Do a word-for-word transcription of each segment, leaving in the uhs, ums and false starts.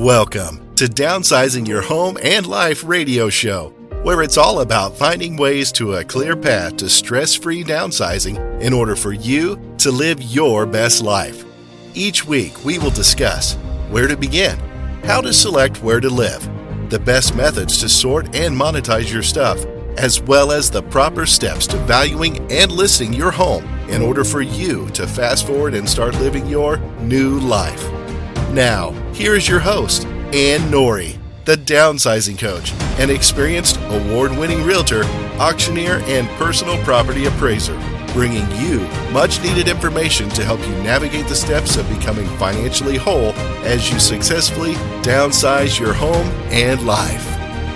Welcome to Downsizing Your Home and Life radio show, where it's all about finding ways to a clear path to stress-free downsizing in order for you to live your best life. Each week, we will discuss where to begin, how to select where to live, the best methods to sort and monetize your stuff, as well as the proper steps to valuing and listing your home in order for you to fast forward and start living your new life. Now, here is your host, Ann Norrie, the downsizing coach, an experienced award-winning realtor, auctioneer, and personal property appraiser, bringing you much-needed information to help you navigate the steps of becoming financially whole as you successfully downsize your home and life.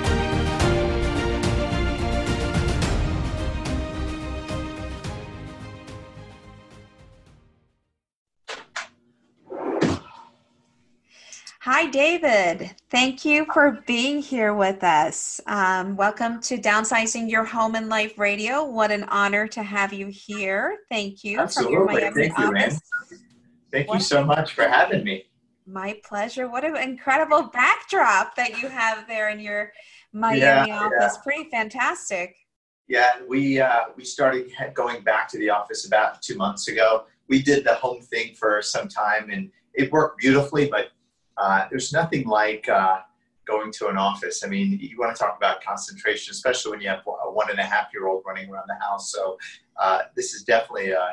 Hi, David. Thank you for being here with us. Um, welcome to Downsizing Your Home and Life Radio. What an honor to have you here. Thank you. Absolutely. From your Miami Thank you, office. Ann. Thank What- you so much for having me. My pleasure. What an incredible backdrop that you have there in your Miami Yeah, office. yeah. Pretty fantastic. Yeah, we uh, we started going back to the office about two months ago. We did the home thing for some time, and it worked beautifully, but uh, there's nothing like uh, going to an office. I mean, you want to talk about concentration, especially when you have a one and a half year old running around the house. So uh, this is definitely uh,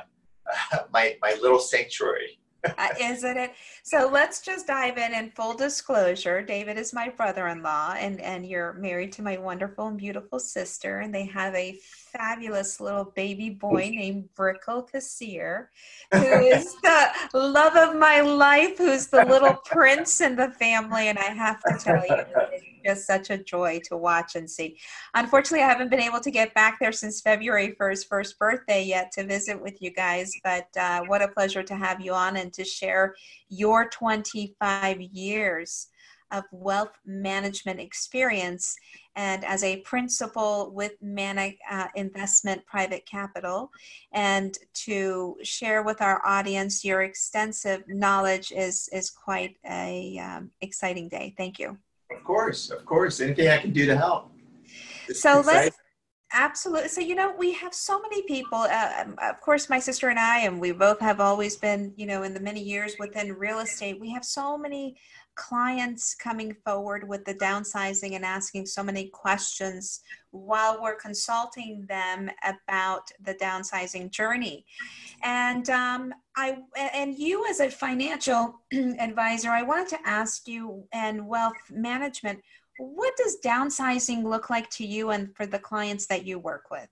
my, my little sanctuary. Uh, isn't it? So let's just dive in. And full disclosure, David is my brother-in-law, and, and you're married to my wonderful and beautiful sister, and they have a fabulous little baby boy named Brickle Kassir, who is the love of my life, who's the little prince in the family, and I have to tell you, it's just such a joy to watch and see. Unfortunately, I haven't been able to get back there since February for his first birthday yet to visit with you guys, but uh, what a pleasure to have you on and to share your twenty-five years of wealth management experience, and as a principal with Manic uh, Investment Private Capital, and to share with our audience your extensive knowledge is is quite a um, exciting day. Thank you. Of course, of course. Anything I can do to help. It's So exciting. let's absolutely. So, you know, we have so many people, uh, um, of course, my sister and I, and we both have always been, you know, in the many years within real estate, we have so many clients coming forward with the downsizing and asking so many questions while we're consulting them about the downsizing journey. And um, I and you as a financial advisor, I wanted to ask you, and wealth management, what does downsizing look like to you and for the clients that you work with?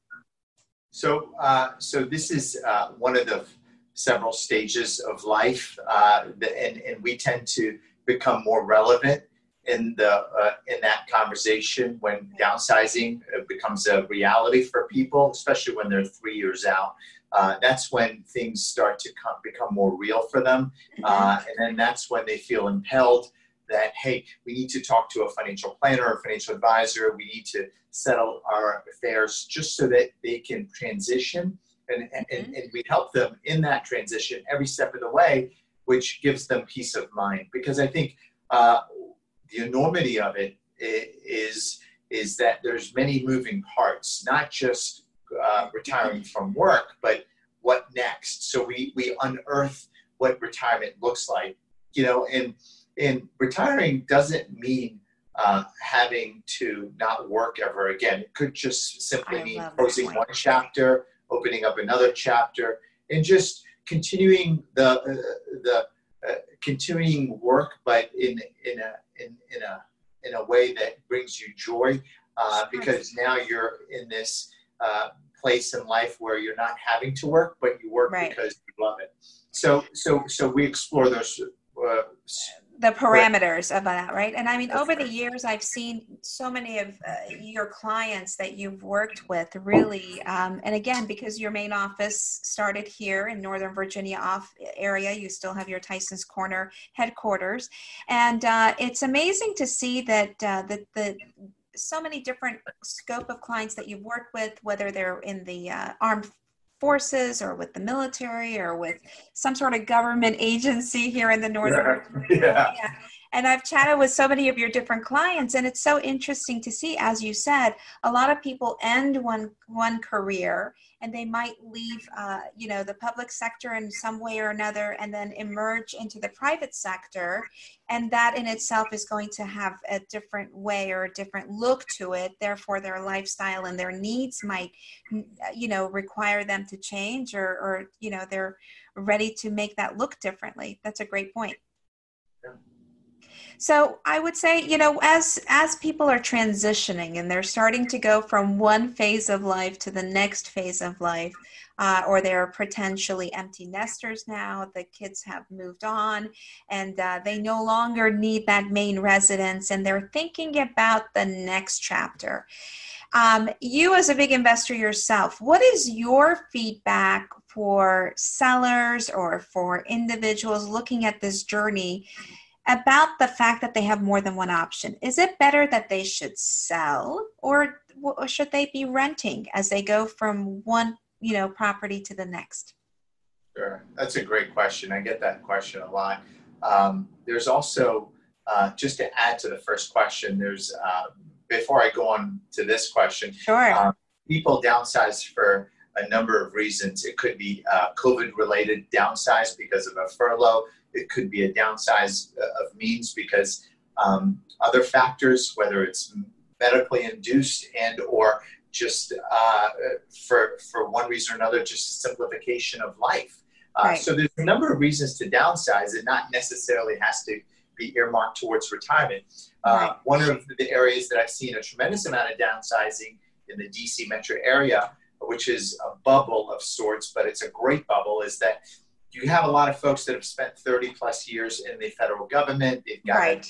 So, uh, so this is uh, one of the several stages of life, uh, the, and and we tend to become more relevant in the uh, in that conversation when downsizing becomes a reality for people, especially when they're three years out. Uh, that's when things start to come, become more real for them, uh, and then that's when they feel impelled that, hey, we need to talk to a financial planner or financial advisor. We need to settle our affairs just so that they can transition, and, and, and, and we help them in that transition every step of the way, which gives them peace of mind. Because I think uh, the enormity of it is, is that there's many moving parts, not just uh, retiring from work, but what next? So we, we unearth what retirement looks like, you know, and And retiring doesn't mean uh, having to not work ever again. It could just simply I mean love closing that. one chapter, opening up another chapter, and just continuing the uh, the uh, continuing work, but in in a in, in a in a way that brings you joy, uh, because now you're in this uh, place in life where you're not having to work, but you work Right. because you love it. So so so we explore those. Uh, The parameters of that, right? And I mean, That's over the right. years, I've seen so many of uh, your clients that you've worked with really, um, and again, because your main office started here in Northern Virginia off area, you still have your Tyson's Corner headquarters. And uh, it's amazing to see that uh, the, the so many different scope of clients that you've worked with, whether they're in the uh, armed forces or with the military or with some sort of government agency here in the Northern Yeah. Virginia area. And I've chatted with so many of your different clients, and it's so interesting to see, as you said, a lot of people end one one career and they might leave, uh, you know, the public sector in some way or another, and then emerge into the private sector. And that in itself is going to have a different way or a different look to it. Therefore, their lifestyle and their needs might, you know, require them to change, or, or you know, they're ready to make that look differently. That's a great point. Yeah. So I would say, you know, as as people are transitioning and they're starting to go from one phase of life to the next phase of life, uh, or they're potentially empty nesters now, the kids have moved on, and uh, they no longer need that main residence, and they're thinking about the next chapter. Um, you as a big investor yourself, what is your feedback for sellers or for individuals looking at this journey about the fact that they have more than one option? Is it better that they should sell, or, or should they be renting as they go from one, you know, property to the next? Sure. That's a great question. I get that question a lot. Um, there's also, uh, just to add to the first question, there's, uh, before I go on to this question, sure. um, people downsize for a number of reasons. It could be uh, COVID-related downsize because of a furlough. It could be a downsize of means because um, other factors, whether it's medically induced and or just uh, for for one reason or another, just a simplification of life. Uh, right. So there's a number of reasons to downsize. It not necessarily has to be earmarked towards retirement. Uh, right. One of the areas that I've seen a tremendous amount of downsizing in the D C metro area, which is a bubble of sorts, but it's a great bubble, is that you have a lot of folks that have spent thirty plus years in the federal government. They've got right.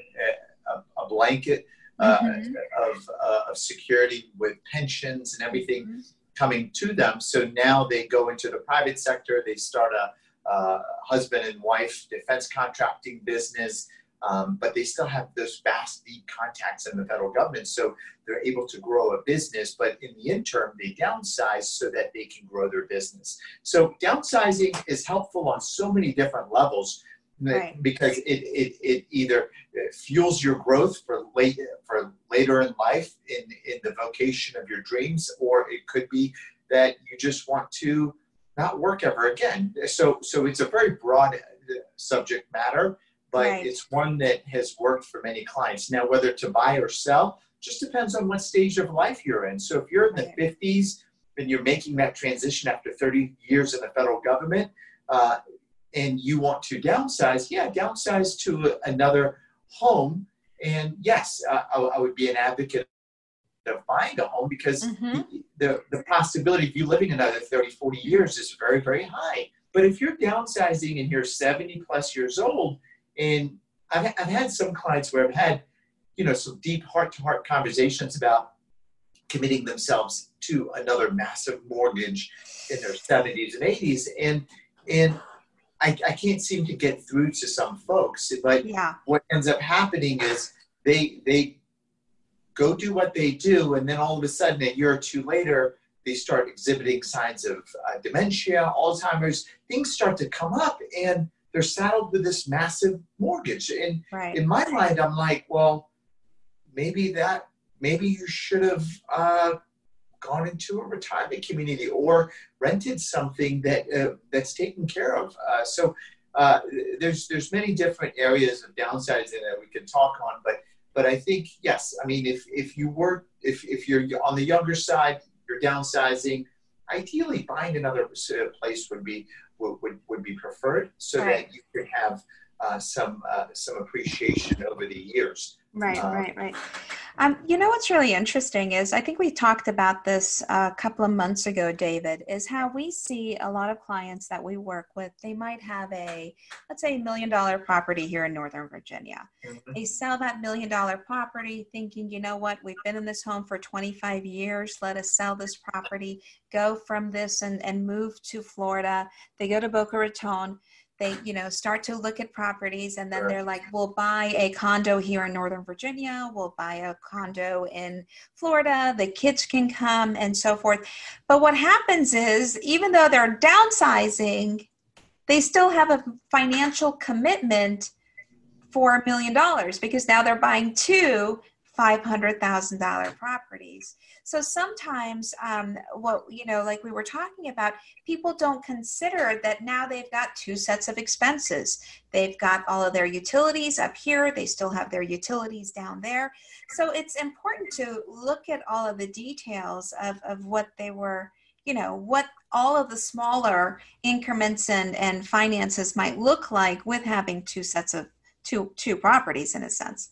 a, a, a blanket uh, mm-hmm. of, uh, of security with pensions and everything mm-hmm. coming to them. So now they go into the private sector. They start a uh, husband and wife defense contracting business, um, but they still have those vast deep contacts in the federal government. So they're able to grow a business, but in the interim, they downsize so that they can grow their business. So downsizing is helpful on so many different levels, right. because it, it, it either fuels your growth for late for later in life in, in the vocation of your dreams, or it could be that you just want to not work ever again. So, so it's a very broad subject matter, but right. it's one that has worked for many clients. Now, whether to buy or sell just depends on what stage of life you're in. So if you're in the right. fifties and you're making that transition after thirty years in the federal government, uh, and you want to downsize, yeah, downsize to another home. And yes, uh, I, I would be an advocate of buying a home because mm-hmm. the, the possibility of you living another thirty, forty years is very, very high. But if you're downsizing and you're seventy plus years old, and I've, I've had some clients where I've had, you know, some deep heart-to-heart conversations about committing themselves to another massive mortgage in their seventies and eighties. And, and I, I can't seem to get through to some folks. But yeah. what ends up happening is they they go do what they do, and then all of a sudden, a year or two later, they start exhibiting signs of uh, dementia, Alzheimer's. Things start to come up, and they're saddled with this massive mortgage. And right. in my mind, I'm like, well, maybe that, maybe you should have uh, gone into a retirement community or rented something that uh, that's taken care of. Uh, so uh, there's there's many different areas of downsizing that we can talk on, but but I think yes, I mean if if you were if if you're on the younger side, you're downsizing. Ideally, buying another place would be would would, would be preferred, so right. that you could have uh, some uh, some appreciation over the years. Right, um, right, right. Um, you know what's really interesting is I think we talked about this a couple of months ago, David, is how we see a lot of clients that we work with. They might have a, let's say, a million dollar property here in Northern Virginia. Mm-hmm. They sell that million dollar property thinking, you know what, we've been in this home for twenty-five years. Let us sell this property, go from this and, and move to Florida. They go to Boca Raton. They, you know, start to look at properties, and then Sure. they're like, we'll buy a condo here in Northern Virginia. We'll buy a condo in Florida. The kids can come and so forth. But what happens is, even though they're downsizing, they still have a financial commitment for a million dollars because now they're buying two five hundred thousand dollars properties. So sometimes um, what, you know, like we were talking about, people don't consider that now they've got two sets of expenses. They've got all of their utilities up here. They still have their utilities down there. So it's important to look at all of the details of, of what they were, you know, what all of the smaller increments and, and finances might look like with having two sets of two, two properties in a sense.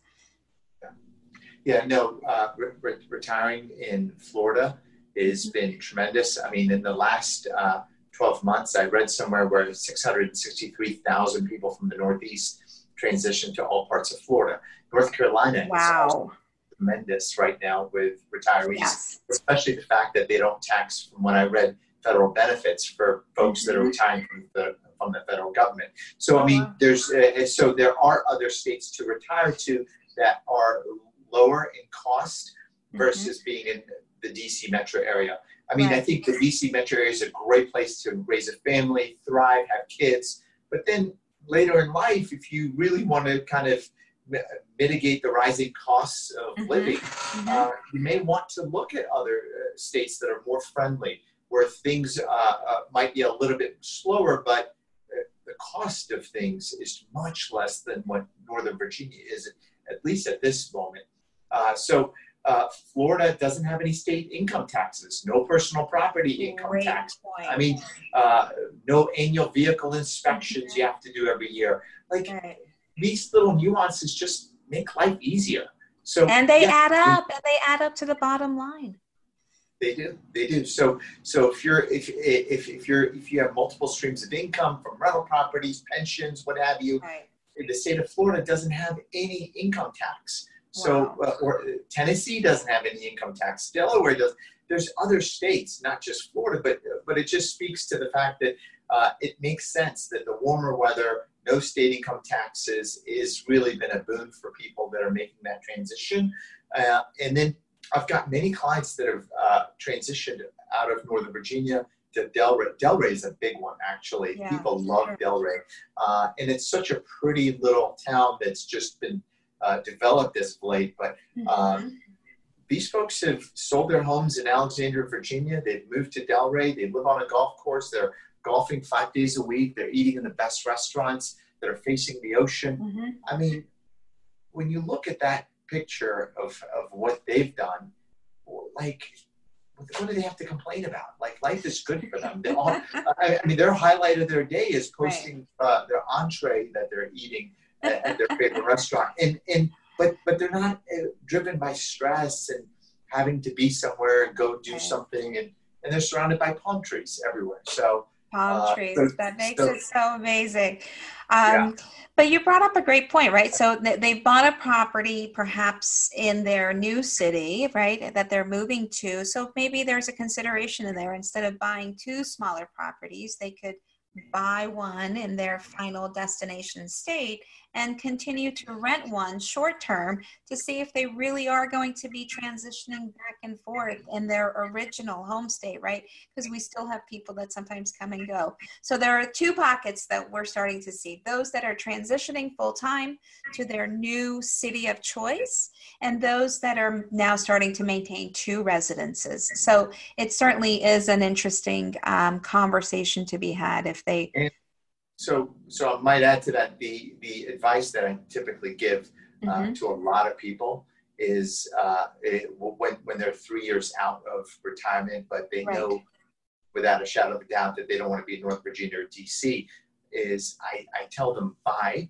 Yeah, no, uh, re- re- retiring in Florida has been tremendous. I mean, in the last uh, twelve months, I read somewhere where six hundred sixty-three thousand people from the Northeast transitioned to all parts of Florida. North Carolina wow. is also tremendous right now with retirees, yes. especially the fact that they don't tax, from what I read, federal benefits for folks mm-hmm. that are retiring from the, from the federal government. So, I mean, there's uh, so there are other states to retire to that are lower in cost versus mm-hmm. being in the D C metro area. I mean, right. I think the D C metro area is a great place to raise a family, thrive, have kids. But then later in life, if you really want to kind of mitigate the rising costs of mm-hmm. living, mm-hmm. Uh, you may want to look at other uh, states that are more friendly, where things uh, uh, might be a little bit slower, but uh, the cost of things is much less than what Northern Virginia is, at least at this moment. Uh, so uh, Florida doesn't have any state income taxes, no personal property income Great tax. point. I mean, uh, no annual vehicle inspections mm-hmm. you have to do every year. Like right. these little nuances just make life easier. So and they yeah, add up, and they add up to the bottom line. They do, they do. So, so if you're if if if you're if you have multiple streams of income from rental properties, pensions, what have you, right. the state of Florida doesn't have any income tax. So, wow. uh, or Tennessee doesn't have any income tax. Delaware does. There's other states, not just Florida, but but it just speaks to the fact that uh, it makes sense that the warmer weather, no state income taxes, is really been a boon for people that are making that transition. Uh, and then I've got many clients that have uh, transitioned out of Northern Virginia to Delray. Delray is a big one, actually. Yeah, people love sure. Delray, uh, and it's such a pretty little town that's just been Uh, developed as of late, but um, mm-hmm. these folks have sold their homes in Alexandria, Virginia. They've moved to Delray. They live on a golf course. They're golfing five days a week. They're eating in the best restaurants that are facing the ocean. Mm-hmm. I mean, when you look at that picture of, of what they've done, like, what do they have to complain about? Like, life is good for them. They all, I, I mean, their highlight of their day is posting right. uh, their entree that they're eating at, at their favorite restaurant. And, and but but they're not uh, driven by stress and having to be somewhere and go do right. something. And, and they're surrounded by palm trees everywhere. So palm uh, trees. so, that makes so, it so amazing. Um, yeah. But you brought up a great point, right? So th- they bought a property perhaps in their new city, right, that they're moving to. So maybe there's a consideration in there. Instead of buying two smaller properties, they could buy one in their final destination state and continue to rent one short term to see if they really are going to be transitioning back and forth in their original home state, right? Because we still have people that sometimes come and go. So there are two pockets that we're starting to see: those that are transitioning full time to their new city of choice, and those that are now starting to maintain two residences. So it certainly is an interesting um, conversation to be had if they and So, so I might add to that, the, the advice that I typically give uh, mm-hmm. to a lot of people is uh, it, when, when they're three years out of retirement, but they right. know without a shadow of a doubt that they don't want to be in North Virginia or D C, is I, I tell them buy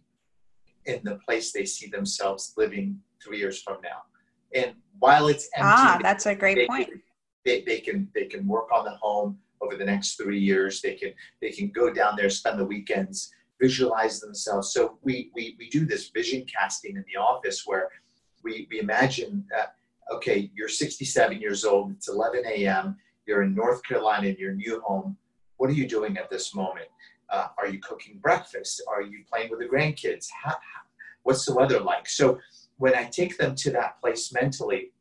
in the place they see themselves living three years from now. And while it's empty, ah, that's a great they, point. They, they can they can work on the home over the next three years. They can they can go down there, spend the weekends, visualize themselves. So we we, we do this vision casting in the office where we, we imagine that, okay, you're sixty-seven years old, it's eleven a.m., you're in North Carolina in your new home. What are you doing at this moment? Uh, are you cooking breakfast? Are you playing with the grandkids? How, how, what's the weather like? So when I take them to that place mentally,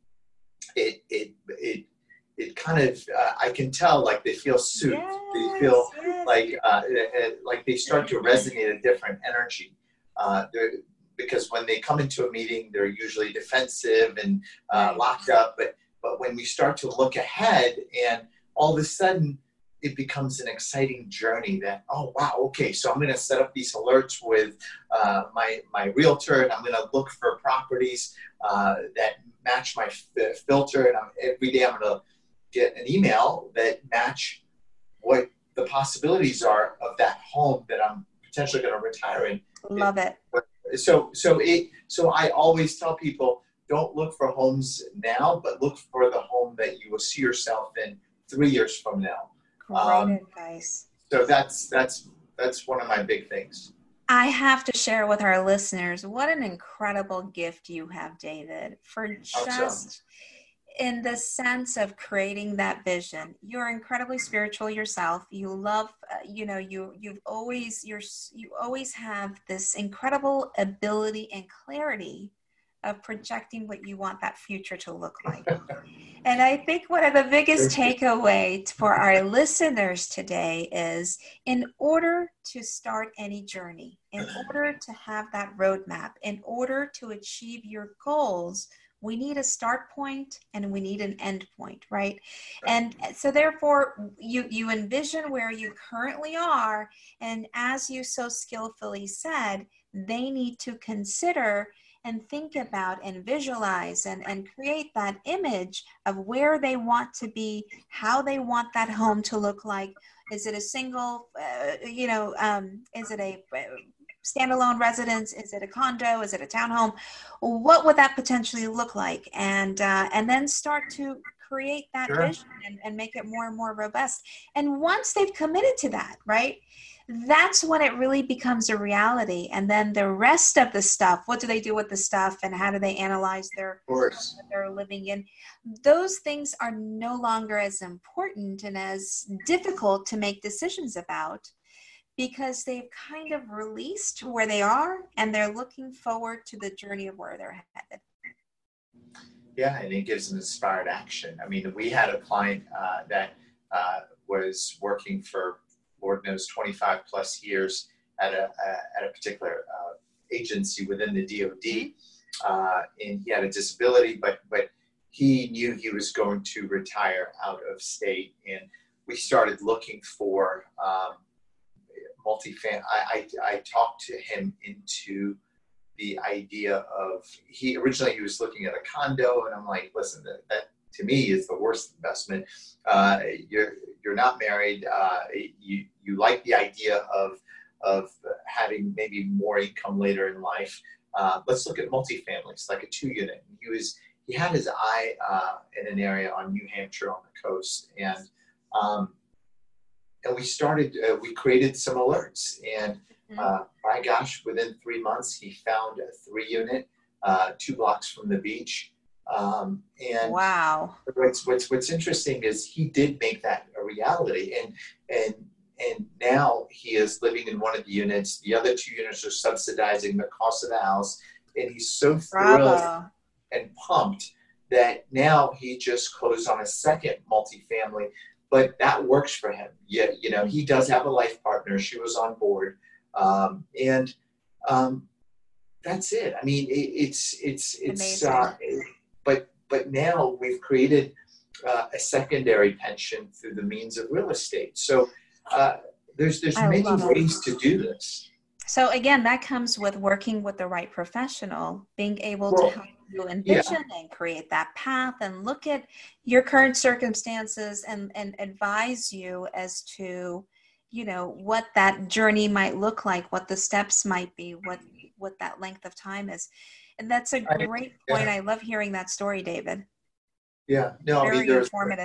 it it it it kind of, uh, I can tell like they feel soothed. Yes, they feel yes. like uh, like they start to resonate a different energy. Uh, because when they come into a meeting, they're usually defensive and uh, Right. locked up. But but when we start to look ahead, and all of a sudden it becomes an exciting journey that, oh, wow, okay, so I'm going to set up these alerts with uh, my, my realtor, and I'm going to look for properties uh, that match my f- filter. And I'm, every day I'm going to get an email that match what the possibilities are of that home that I'm potentially going to retire in. Love it. So, so it, so I always tell people, don't look for homes now, but look for the home that you will see yourself in three years from now. Great Um, advice. So that's that's that's one of my big things. I have to share with our listeners what an incredible gift you have, David, for just in the sense of creating that vision. You're incredibly spiritual yourself. You love, uh, you know, you you've always you're you always have this incredible ability and clarity of projecting what you want that future to look like. And I think one of the biggest takeaway for our listeners today is, in order to start any journey, in order to have that roadmap, in order to achieve your goals, we need a start point and we need an end point, right? And so therefore, you, you envision where you currently are. And as you so skillfully said, they need to consider and think about and visualize and, and create that image of where they want to be, how they want that home to look like. Is it a single, uh, you know, um, is it a standalone residence? Is it a condo? Is it a townhome? What would that potentially look like? And uh, and then start to create that Sure. vision and, and make it more and more robust. And once they've committed to that, right, that's when it really becomes a reality. And then the rest of the stuff, what do they do with the stuff and how do they analyze their Of course. that they're living in? Those things are no longer as important and as difficult to make decisions about, because they've kind of released where they are and they're looking forward to the journey of where they're headed. Yeah, and it gives them inspired action. I mean, we had a client uh, that uh, was working for, Lord knows, twenty-five plus years at a, a at a particular uh, agency within the D O D, uh, and he had a disability, but but he knew he was going to retire out of state, and we started looking for um, multifamily. I, I I talked to him into the idea of, he originally he was looking at a condo, and I'm like, listen, that, that to me is the worst investment. Uh, you're you're not married. Uh, you you like the idea of of having maybe more income later in life. Uh, let's look at multifamilies, like a two unit. He was he had his eye uh, in an area on New Hampshire on the coast, and um, and we started. Uh, we created some alerts, and uh, my gosh, within three months, he found a three unit, uh, two blocks from the beach. Um, and Wow. what's, what's, what's interesting is he did make that a reality. And, and, and now he is living in one of the units. The other two units are subsidizing the cost of the house. And he's so thrilled Bravo. and pumped that now he just closed on a second multifamily, but that works for him. Yeah. You know, he does have a life partner. She was on board. Um, and, um, that's it. I mean, it, it's, it's, it's, uh, it, but, but now we've created, uh, a secondary pension through the means of real estate. So, uh, there's, there's I many love it. ways to do this. So again, that comes with working with the right professional, being able Well, to help you envision and create that path and look at your current circumstances and, and advise you as to, you know, what that journey might look like, what the steps might be, what, what that length of time is. And that's a I- great point. yeah. I love hearing that story, David. Yeah. No, I Very mean, there's, informative.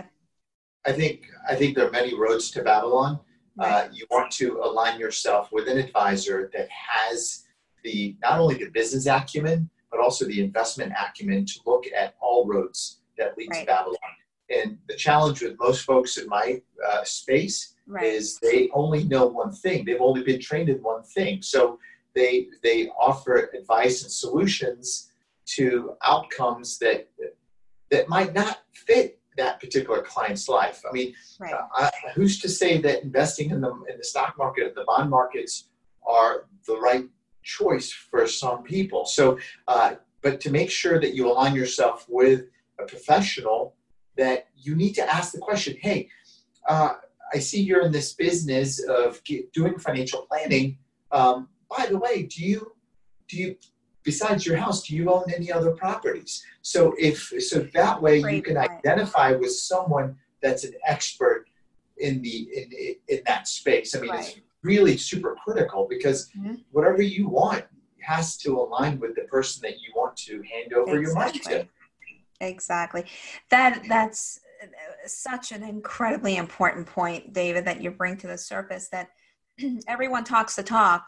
I think, I think there are many roads to Babylon. Uh, you want to align yourself with an advisor that has the, not only the business acumen, but also the investment acumen to look at all roads that lead Right. to Babylon. And the challenge with most folks in my uh, space Right. is they only know one thing. They've only been trained in one thing. So they they offer advice and solutions to outcomes that that might not fit that particular client's life. I mean, Right. uh, I, who's to say that investing in the in the stock market, the bond markets, are the right choice for some people. So, uh, but to make sure that you align yourself with a professional, that you need to ask the question, hey, uh, I see you're in this business of doing financial planning. Um, by the way, do you, do you, besides your house, do you own any other properties? So if, so that way Great you can point. identify with someone that's an expert in the, in, in that space. I mean, right. It's really super critical because mm-hmm. whatever you want has to align with the person that you want to hand over exactly. your money to. Exactly. That, that's such an incredibly important point, David, that you bring to the surface, that everyone talks the talk,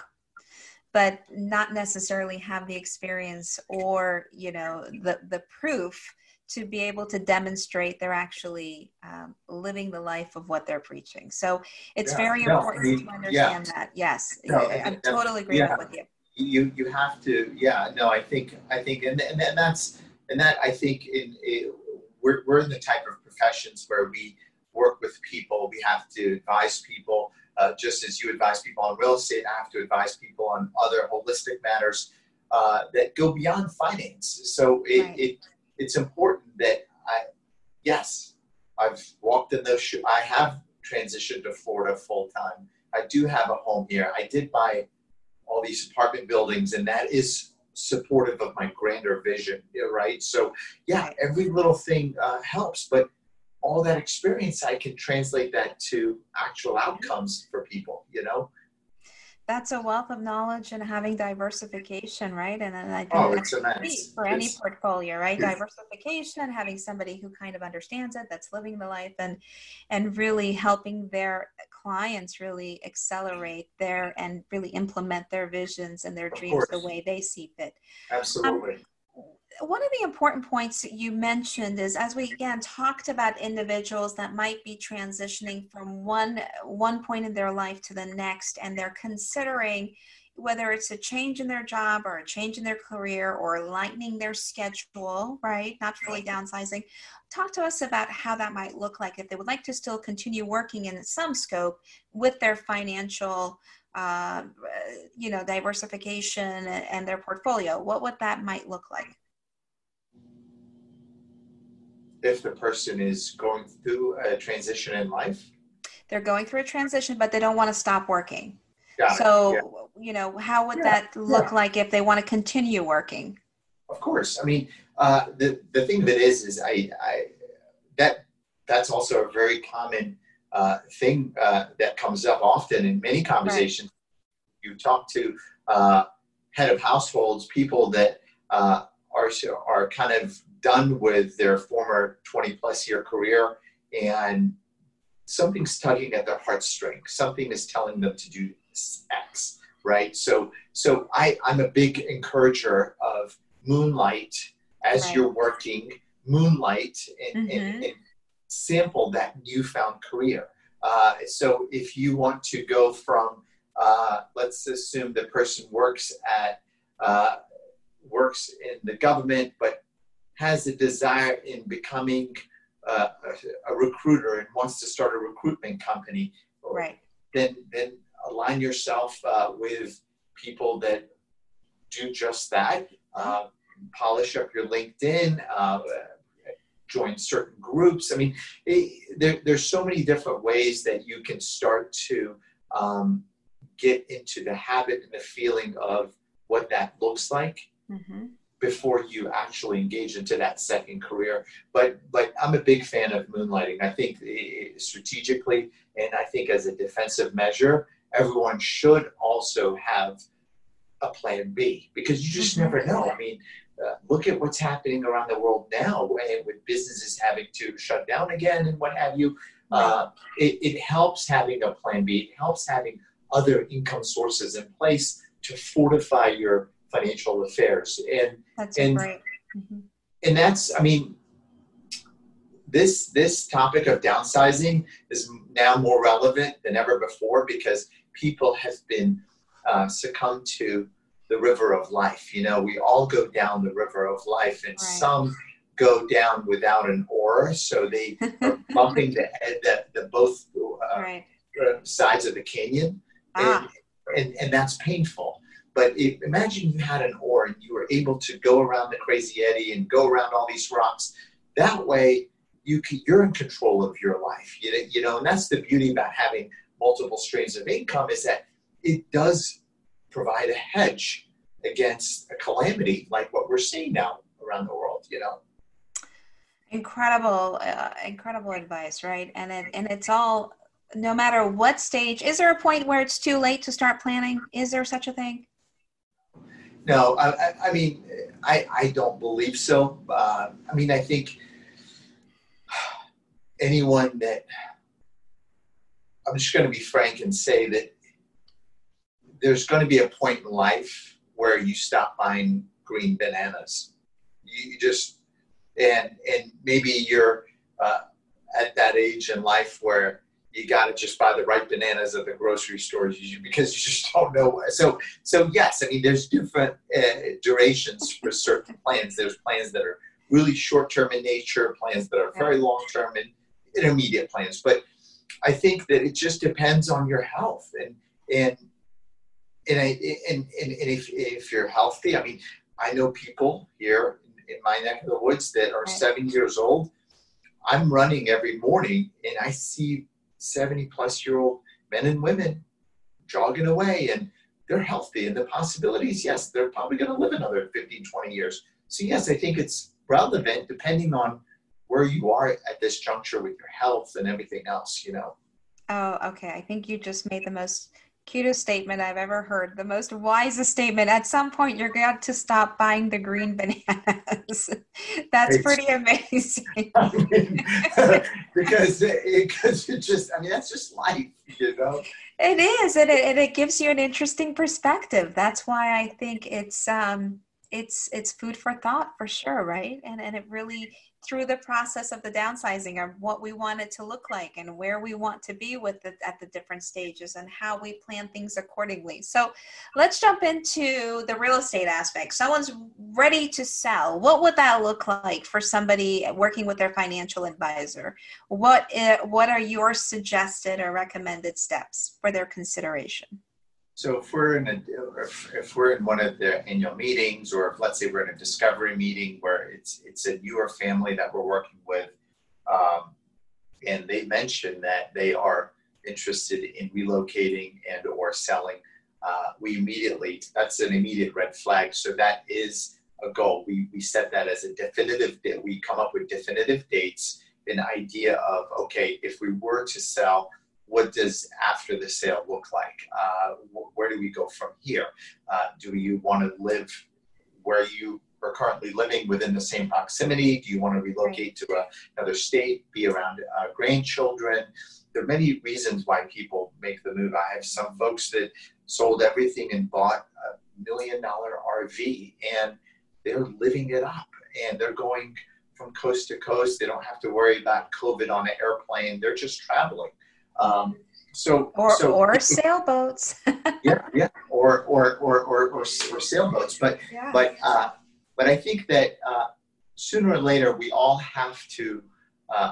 but not necessarily have the experience or, you know, the, the proof to be able to demonstrate they're actually um, living the life of what they're preaching. So it's yeah, very no, important I mean, to understand yeah. that. Yes, no, I, I'm totally agreeing yeah, with you. You you have to, yeah, no, I think, I think, and, and, and that's, and that I think in, in we're, we're in the type of professions where we work with people, we have to advise people, uh, just as you advise people on real estate, I have to advise people on other holistic matters uh, that go beyond finance. So it, right. it it's important that I, yes, I've walked in those shoes. I have transitioned to Florida full time. I do have a home here. I did buy all these apartment buildings, and that is supportive of my grander vision, right? So yeah, every little thing uh, helps, but all that experience, I can translate that to actual outcomes for people, you know? That's a wealth of knowledge and having diversification, right? And, and I think oh, that's key for any it's, portfolio, right? Diversification, having somebody who kind of understands it, that's living the life, and and really helping their clients really accelerate their and really implement their visions and their dreams the way they see fit. Absolutely. Um, one of the important points that you mentioned is, as we again talked about individuals that might be transitioning from one one point in their life to the next, and they're considering whether it's a change in their job or a change in their career or lightening their schedule, right? Not fully downsizing. Talk to us about how that might look like if they would like to still continue working in some scope with their financial uh, you know, diversification and their portfolio. What would that might look like? If the person is going through a transition in life? They're going through a transition, but they don't want to stop working. Got so, yeah. you know, how would yeah. that look yeah. like if they want to continue working? Of course. I mean, uh, the, the thing of it is, is I, I, that, that's also a very common uh, thing uh, that comes up often in many conversations. Right. You talk to uh, head of households, people that uh, are, are kind of done with their former twenty plus year career, and something's tugging at their heartstrings. Something is telling them to do X, right? So, so I, I'm a big encourager of moonlight as right. you're working, moonlight and, mm-hmm. and, and sample that newfound career. Uh, so if you want to go from, uh, let's assume the person works at, uh, works in the government, but has a desire in becoming uh, a, a recruiter and wants to start a recruitment company, right? Then, then align yourself uh, with people that do just that. Uh, polish up your LinkedIn, uh, join certain groups. I mean, it, there, there's so many different ways that you can start to um, get into the habit and the feeling of what that looks like. Mm-hmm. Before you actually engage into that second career. But but I'm a big fan of moonlighting. I think it, strategically, and I think as a defensive measure, everyone should also have a plan B, because you just mm-hmm. never know. I mean, uh, look at what's happening around the world now with businesses having to shut down again and what have you. Uh, it, it helps having a plan B. It helps having other income sources in place to fortify your financial affairs. And that's and, great. Mm-hmm. and that's, I mean, this this topic of downsizing is now more relevant than ever before, because people have been uh, succumbed to the river of life. You know, we all go down the river of life, and right. some go down without an oar, so they are bumping the, the, the both uh, right. sides of the canyon, ah. and, and, and that's painful. but if, imagine you had an oar and you were able to go around the crazy eddy and go around all these rocks. That way, you can, you're in control of your life. You, you know, and that's the beauty about having multiple streams of income, is that it does provide a hedge against a calamity like what we're seeing now around the world, you know. Incredible, uh, incredible advice, right? And it, and it's all, no matter what stage. Is there a point where it's too late to start planning? Is there such a thing? No, I, I, I mean, I, I don't believe so. Uh, I mean, I think anyone that, I'm just going to be frank and say that there's going to be a point in life where you stop buying green bananas. You, you just, and and maybe you're uh, at that age in life where you got to just buy the right bananas at the grocery stores because you just don't know. So, so yes, I mean, there's different uh, durations for certain plans. There's plans that are really short-term in nature, plans that are very long-term, and intermediate plans. But I think that it just depends on your health, and and and I, and, and, and if if you're healthy, I mean, I know people here in my neck of the woods that are seventy years old. I'm running every morning, and I see seventy plus year old men and women jogging away, and they're healthy, and the possibilities, yes, they're probably going to live another fifteen, twenty years. So yes, I think it's relevant depending on where you are at this juncture with your health and everything else, you know. Oh, okay. I think you just made the most cutest statement I've ever heard, the most wisest statement. At some point, you're going to stop buying the green bananas. That's it's, pretty amazing. I mean, because, it, because it just, I mean, that's just life, you know? It is, and it, and it gives you an interesting perspective. That's why I think it's um, it's it's food for thought for sure, right? And and it really, through the process of the downsizing, of what we want it to look like and where we want to be with it at the different stages and how we plan things accordingly. So let's jump into the real estate aspect. Someone's ready to sell. What would that look like for somebody working with their financial advisor? What uh, what are your suggested or recommended steps for their consideration? So if we're in a, if, if we're in one of their annual meetings, or if let's say we're in a discovery meeting where it's it's a newer family that we're working with, um, and they mention that they are interested in relocating and or selling, uh, we immediately, that's an immediate red flag. So that is a goal. We we set that as a definitive, we come up with definitive dates, an idea of, okay, if we were to sell, what does after the sale look like? Uh, wh- where do we go from here? Uh, do you want to live where you are currently living within the same proximity? Do you want to relocate to a, another state, be around uh, grandchildren? There are many reasons why people make the move. I have some folks that sold everything and bought a million dollar R V, and they're living it up, and they're going from coast to coast. They don't have to worry about COVID on an airplane. They're just traveling. Um, so, or, so or sailboats. yeah, yeah, or, or, or, or, or, or sailboats. But, yeah. but, uh, but I think that, uh, sooner or later we all have to, uh,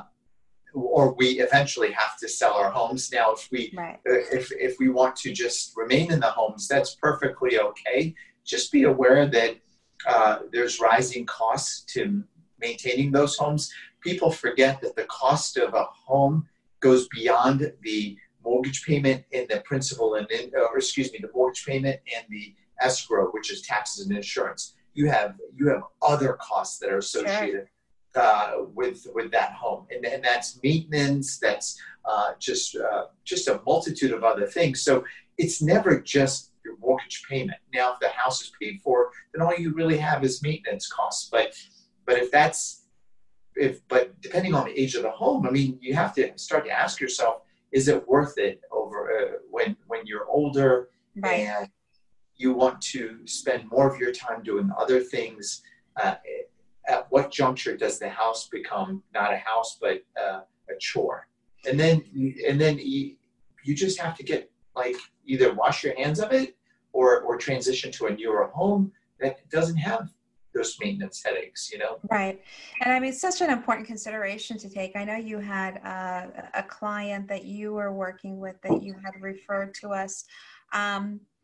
or we eventually have to sell our homes. Now, if we, right. if, if we want to just remain in the homes, that's perfectly okay. Just be aware that, uh, there's rising costs to maintaining those homes. People forget that the cost of a home goes beyond the mortgage payment and the principal and, or excuse me, the mortgage payment and the escrow, which is taxes and insurance. You have you have other costs that are associated sure. uh, with with that home, and and that's maintenance. That's uh, just uh, just a multitude of other things. So it's never just your mortgage payment. Now, if the house is paid for, then all you really have is maintenance costs. But but if that's If, but depending on the age of the home, I mean, you have to start to ask yourself, is it worth it over uh, when when you're older right. and you want to spend more of your time doing other things? Uh, at what juncture does the house become not a house but uh, a chore? And then and then you, you just have to get like either wash your hands of it or or transition to a newer home that doesn't have those maintenance headaches, you know? Right. And I mean, it's such an important consideration to take. I know you had uh, a client that you were working with that you had referred to us. Um,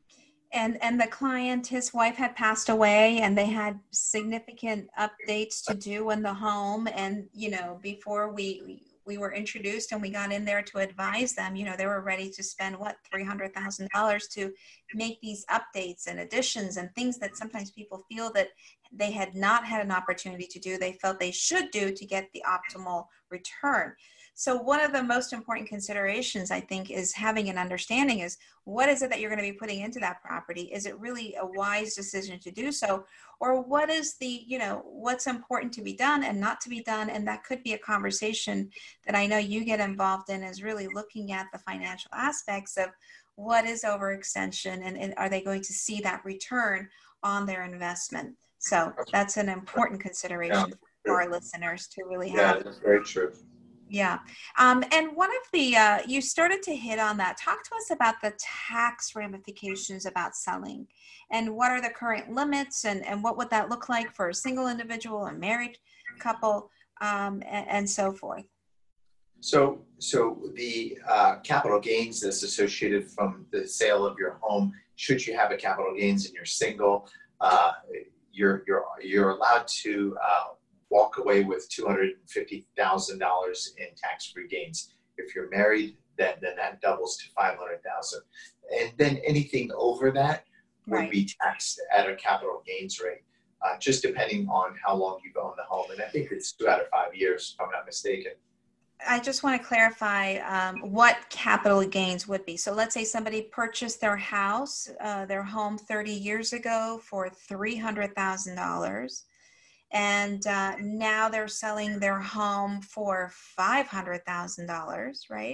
And and the client, his wife had passed away, and they had significant updates to do in the home. And you know, before we we were introduced and we got in there to advise them, you know, they were ready to spend what three hundred thousand dollars to make these updates and additions and things that sometimes people feel that they had not had an opportunity to do. They felt they should do to get the optimal return. So one of the most important considerations, I think, is having an understanding is what is it that you're going to be putting into that property? Is it really a wise decision to do so? Or what is the, you know, what's important to be done and not to be done? And that could be a conversation that I know you get involved in, is really looking at the financial aspects of what is overextension, and, and are they going to see that return on their investment? So that's an important consideration yeah, for our listeners to really have. Yeah, that's very true. Yeah. Um, and one of the, uh, you started to hit on that. Talk to us about the tax ramifications about selling, and what are the current limits, and, and what would that look like for a single individual, a married couple, um, and, and so forth. So, so the uh, capital gains that's associated from the sale of your home, should you have a capital gains and you're single, uh, you're, you're, you're allowed to uh, walk away with two hundred fifty thousand dollars in tax-free gains. If you're married, then, then that doubles to five hundred thousand dollars. And then anything over that would Right. be taxed at a capital gains rate, uh, just depending on how long you've owned the home. And I think it's two out of five years, if I'm not mistaken. I just want to clarify um, what capital gains would be. So let's say somebody purchased their house, uh, their home thirty years ago for three hundred thousand dollars. And uh, now they're selling their home for five hundred thousand dollars, right?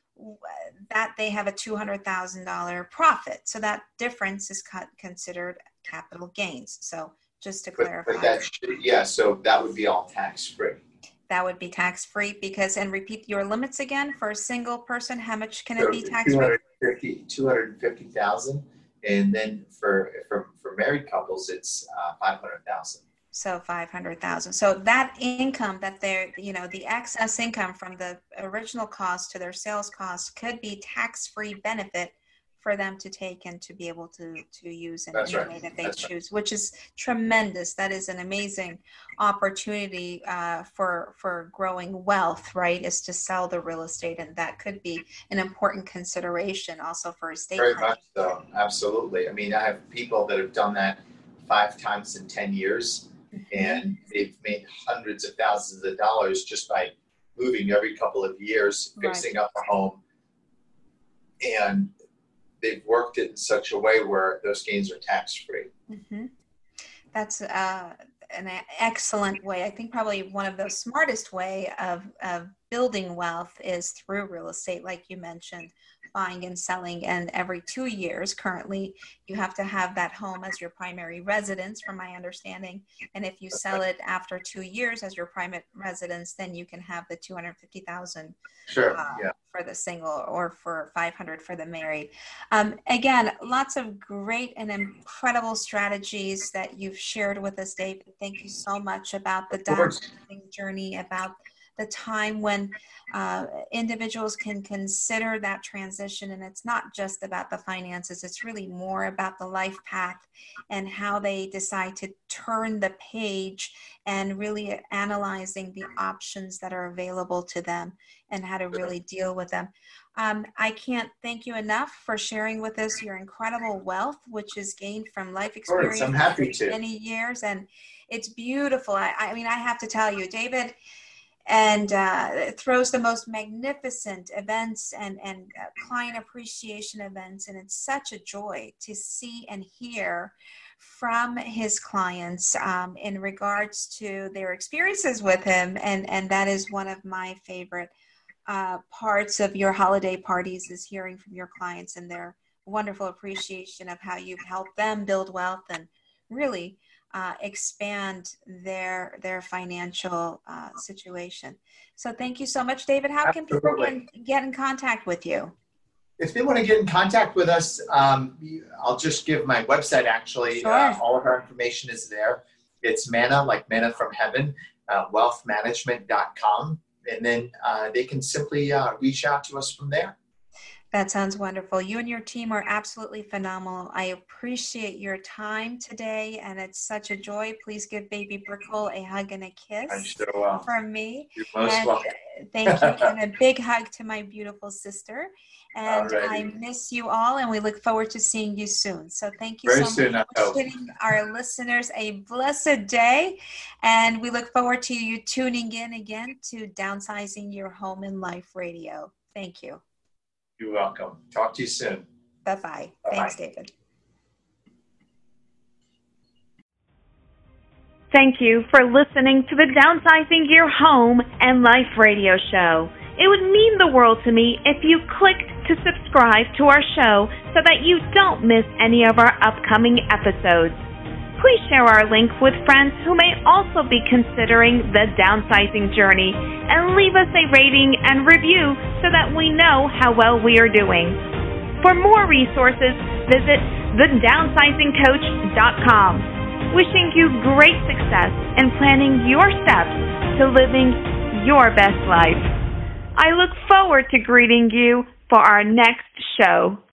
That they have a two hundred thousand dollars profit. So that difference is cut, considered capital gains. So just to But, clarify. but that should, yeah, so that would be all tax-free. That would be tax-free because, and repeat your limits again, for a single person, how much can So it be tax-free? two hundred fifty thousand, and then for, for, for married couples, it's uh, five hundred thousand. So five hundred thousand. So that income that they're, you know, the excess income from the original cost to their sales cost could be tax-free benefit for them to take and to be able to, to use in That's any right. way that they That's choose, right. Which is tremendous. That is an amazing opportunity uh, for, for growing wealth, right, is to sell the real estate. And that could be an important consideration also for estate Very planning. much so. Absolutely. I mean, I have people that have done that five times in ten years. And they've made hundreds of thousands of dollars just by moving every couple of years, fixing Right. up a home. And they've worked it in such a way where those gains are tax-free. Mm-hmm. That's uh, an excellent way. I think probably one of the smartest way of, of building wealth is through real estate, like you mentioned, buying and selling. And every two years currently, you have to have that home as your primary residence, from my understanding. And if you sell it after two years as your primary residence, then you can have the two hundred fifty thousand Sure. uh, Yeah. for the single, or for five hundred for the married. Um, again, lots of great and incredible strategies that you've shared with us, David. Thank you so much about the downsizing journey, about the time when uh, individuals can consider that transition. And it's not just about the finances, it's really more about the life path and how they decide to turn the page and really analyzing the options that are available to them and how to really deal with them. Um, I can't thank you enough for sharing with us your incredible wealth, which is gained from life experience. I'm happy to. Many years, and it's beautiful. I, I mean, I have to tell you, David, and uh, throws the most magnificent events and, and uh, client appreciation events. And it's such a joy to see and hear from his clients um, in regards to their experiences with him. And, and that is one of my favorite uh, parts of your holiday parties, is hearing from your clients and their wonderful appreciation of how you've helped them build wealth and really Uh, expand their their financial uh, situation. So thank you so much, David. How can people get, get in contact with you? If they want to get in contact with us, um, I'll just give my website, actually. Sure. Uh, all of our information is there. It's manna, like manna from heaven, uh, wealth management dot com. And then uh, they can simply uh, reach out to us from there. That sounds wonderful. You and your team are absolutely phenomenal. I appreciate your time today, and it's such a joy. Please give baby Brickle a hug and a kiss I sure will. from me. You're most and welcome. Thank you, and a big hug to my beautiful sister. And Alrighty. I miss you all, and we look forward to seeing you soon. So thank you Very so soon, much I for hope. wishing our listeners a blessed day, and we look forward to you tuning in again to Downsizing Your Home and Life Radio. Thank you. You're welcome. Talk to you soon. Bye-bye. Bye-bye. Thanks, David. Thank you for listening to the Downsizing Your Home and Life radio show. It would mean the world to me if you clicked to subscribe to our show so that you don't miss any of our upcoming episodes. Please share our link with friends who may also be considering the downsizing journey, and leave us a rating and review so that we know how well we are doing. For more resources, visit the downsizing coach dot com. Wishing you great success in planning your steps to living your best life. I look forward to greeting you for our next show.